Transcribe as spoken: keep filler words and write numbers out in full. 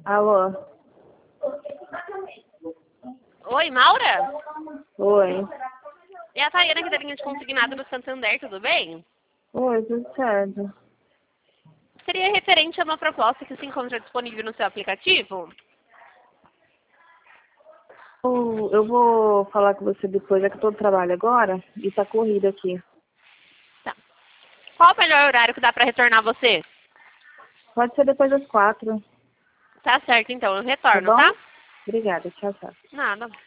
Alô? Oi, Maura? Oi. É a Tayana aqui da linha de consignado do Santander, tudo bem? Oi, tudo certo. Seria referente a uma proposta que se encontra disponível no seu aplicativo? Eu, eu vou falar com você depois, é que eu tô no trabalho agora e tá corrido aqui. Tá. Qual o melhor horário que dá pra retornar você? Pode ser depois das quatro, Tá certo, então, eu tá retorno, bom? tá? Obrigada, tchau, tchau. Nada.